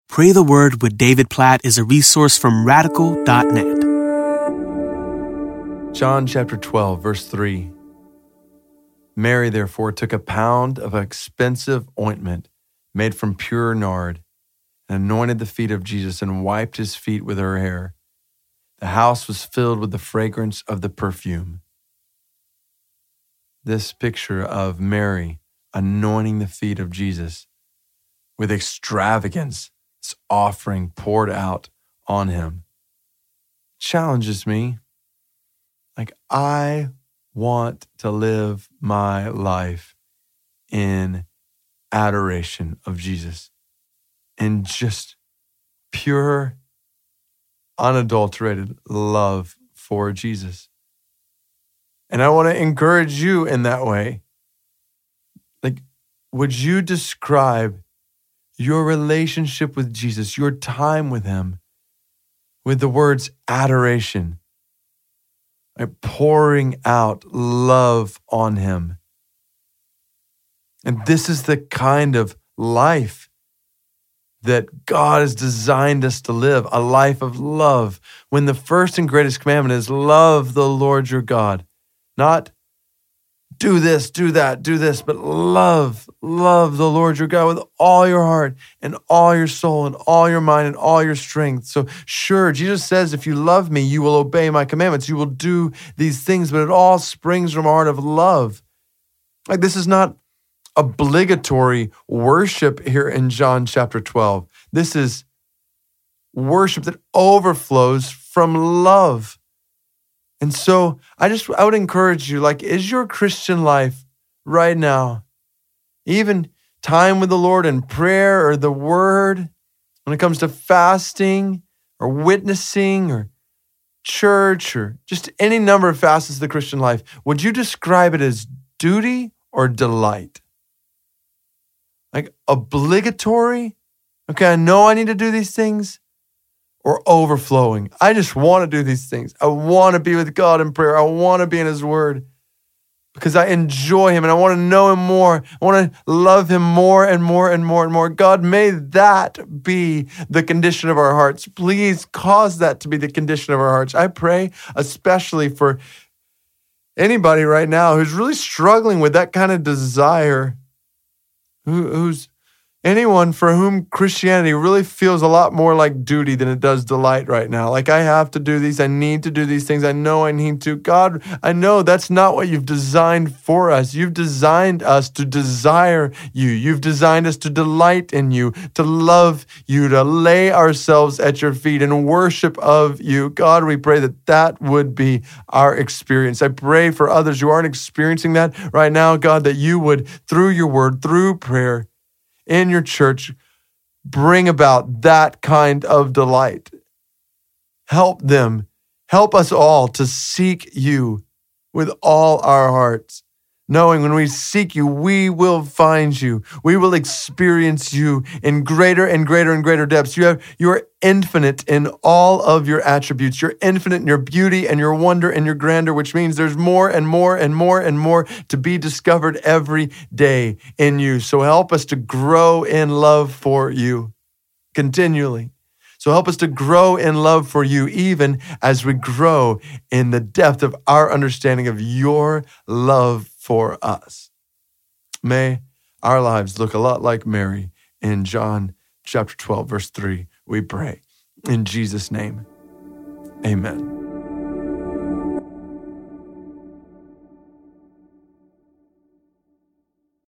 Pray the Word with David Platt is a resource from radical.net. John chapter 12, verse 3. Mary, therefore, took a pound of expensive ointment made from pure nard and anointed the feet of Jesus and wiped his feet with her hair. The house was filled with the fragrance of the perfume. This picture of Mary anointing the feet of Jesus with extravagance, this offering poured out on him, challenges me. Like, I want to live my life in adoration of Jesus, in just pure, unadulterated love for Jesus. And I want to encourage you in that way. Like, would you describe your relationship with Jesus, your time with him, with the words adoration, like pouring out love on him? And this is the kind of life that God has designed us to live, a life of love, when the first and greatest commandment is love the Lord your God. Not do this, do that, do this, but love the Lord your God with all your heart and all your soul and all your mind and all your strength. So sure, Jesus says, if you love me, you will obey my commandments. You will do these things, but it all springs from a heart of love. Like, this is not obligatory worship here in John chapter 12. This is worship that overflows from love. And so I would encourage you, like, is your Christian life right now, even time with the Lord and prayer or the word, when it comes to fasting or witnessing or church or just any number of facets of the Christian life, would you describe it as duty or delight? Like, obligatory? Okay, I know I need to do these things. Or overflowing. I just want to do these things. I want to be with God in prayer. I want to be in his word because I enjoy him and I want to know him more. I want to love him more and more and more and more. God, may that be the condition of our hearts. Please cause that to be the condition of our hearts. I pray especially for anybody right now who's really struggling with that kind of desire, who's anyone for whom Christianity really feels a lot more like duty than it does delight right now. Like, I have to do these. I need to do these things. I know I need to. God, I know that's not what you've designed for us. You've designed us to desire you. You've designed us to delight in you, to love you, to lay ourselves at your feet in worship of you. God, we pray that that would be our experience. I pray for others who aren't experiencing that right now, God, that you would, through your word, through prayer, in your church, bring about that kind of delight. Help them, help us all to seek you with all our hearts, knowing when we seek you, we will find you. We will experience you in greater and greater and greater depths. You are infinite in all of your attributes. You're infinite in your beauty and your wonder and your grandeur, which means there's more and more and more and more to be discovered every day in you. So help us to grow in love for you continually. So help us to grow in love for you, even as we grow in the depth of our understanding of your love for us. May our lives look a lot like Mary in John chapter 12, verse 3. We pray in Jesus' name. Amen.